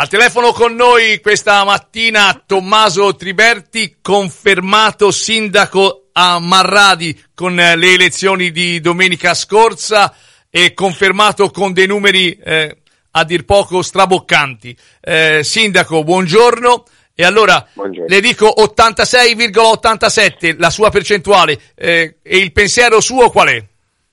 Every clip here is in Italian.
Al telefono con noi questa mattina Tommaso Triberti, confermato sindaco a Marradi con le elezioni di domenica scorsa e confermato con dei numeri a dir poco straboccanti. Sindaco, buongiorno. E allora buongiorno. Le dico 86,87 la sua percentuale, e il pensiero suo qual è?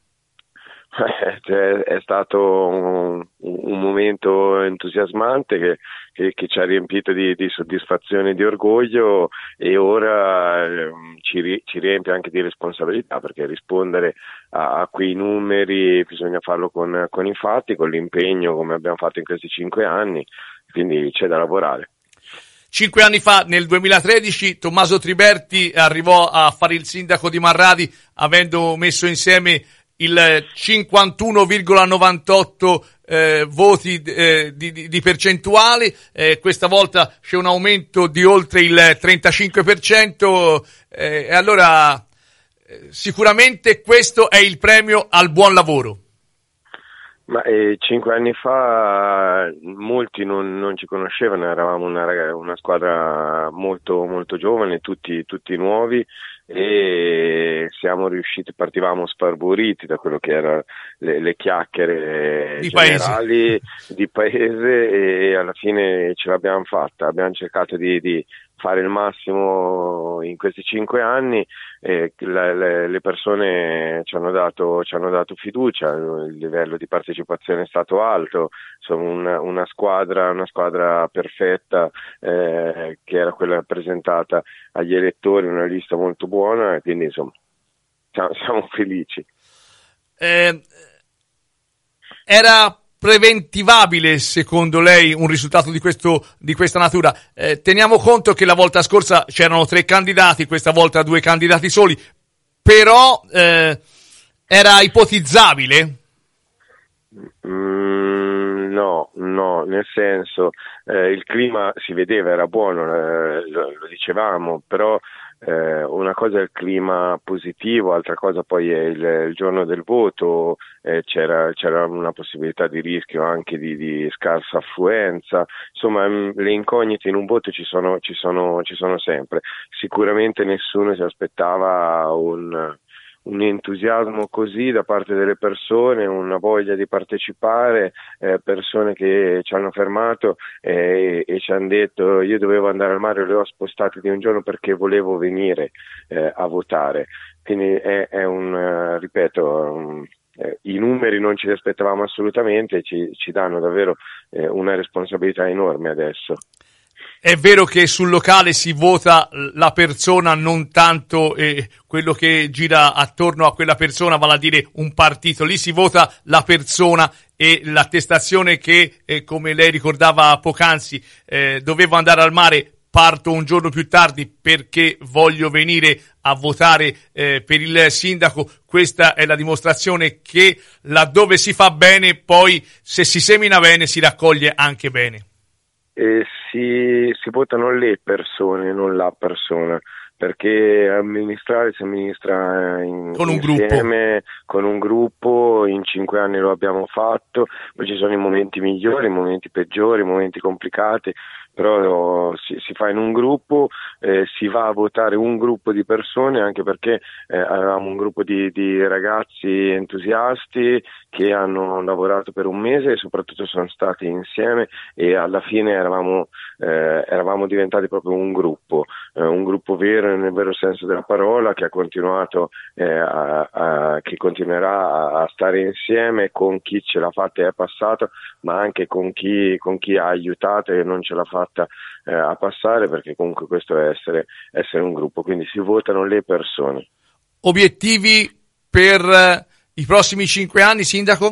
È stato un momento entusiasmante che ci ha riempito di soddisfazione e di orgoglio, e ora ci riempie anche di responsabilità, perché rispondere a quei numeri bisogna farlo con i fatti, con l'impegno, come abbiamo fatto in questi 5 anni, quindi c'è da lavorare. 5 anni fa, nel 2013, Tommaso Triberti arrivò a fare il sindaco di Marradi avendo messo insieme il 51,98 voti di percentuale. Questa volta c'è un aumento di oltre il 35%, e allora sicuramente questo è il premio al buon lavoro. Ma 5 anni fa molti non ci conoscevano, eravamo una squadra molto, molto giovane, tutti nuovi, e siamo riusciti, partivamo sparboriti da quello che erano le chiacchiere di generali di paese, e alla fine ce l'abbiamo fatta. Abbiamo cercato di fare il massimo in questi 5 anni, le persone ci hanno dato fiducia, il livello di partecipazione è stato alto, insomma una squadra perfetta, che era quella presentata agli elettori, una lista molto buona, e quindi insomma siamo felici. Era preventivabile secondo lei un risultato di questa natura? Teniamo conto che la volta scorsa c'erano 3 candidati, questa volta 2 candidati soli, però era ipotizzabile? No, nel senso, il clima si vedeva, era buono, lo dicevamo, però una cosa è il clima positivo, altra cosa poi è il giorno del voto. C'era una possibilità di rischio anche di scarsa affluenza, insomma le incognite in un voto ci sono sempre. Sicuramente nessuno si aspettava un entusiasmo così da parte delle persone, una voglia di partecipare, persone che ci hanno fermato e ci hanno detto: io dovevo andare al mare, le ho spostate di un giorno perché volevo venire a votare. Quindi è ripeto, i numeri non ce li aspettavamo assolutamente, ci danno davvero una responsabilità enorme adesso. È vero che sul locale si vota la persona, non tanto quello che gira attorno a quella persona, vale a dire un partito. Lì si vota la persona, e l'attestazione che, come lei ricordava poc'anzi, dovevo andare al mare, parto un giorno più tardi perché voglio venire a votare per il sindaco. Questa è la dimostrazione che laddove si fa bene, poi se si semina bene si raccoglie anche bene. Si votano le persone, non la persona, perché amministrare si amministra insieme, con un gruppo. In 5 anni lo abbiamo fatto, poi ci sono i momenti migliori, i momenti peggiori, i momenti complicati, però si fa in un gruppo, si va a votare un gruppo di persone, anche perché avevamo un gruppo di ragazzi entusiasti che hanno lavorato per un mese e soprattutto sono stati insieme, e alla fine eravamo diventati proprio un gruppo vero, nel vero senso della parola, che ha continuato che continuerà a stare insieme con chi ce l'ha fatta e è passato, ma anche con chi ha aiutato e non ce l'ha fatta a passare, perché comunque questo è essere un gruppo. Quindi si votano le persone. Obiettivi per i prossimi 5 anni, sindaco?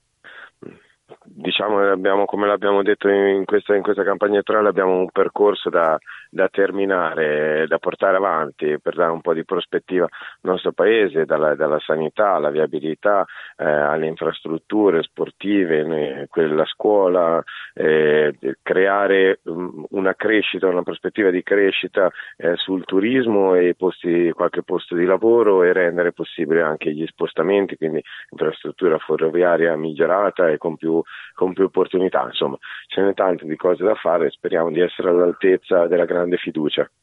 Diciamo, come l'abbiamo detto in questa campagna elettorale, abbiamo un percorso da terminare, da portare avanti, per dare un po' di prospettiva al nostro paese, dalla sanità alla viabilità, alle infrastrutture sportive, quella scuola, creare un una crescita, una prospettiva di crescita sul turismo e qualche posto di lavoro, e rendere possibile anche gli spostamenti, quindi infrastruttura ferroviaria migliorata e con più opportunità. Insomma, ce n'è tante di cose da fare e speriamo di essere all'altezza della grande fiducia.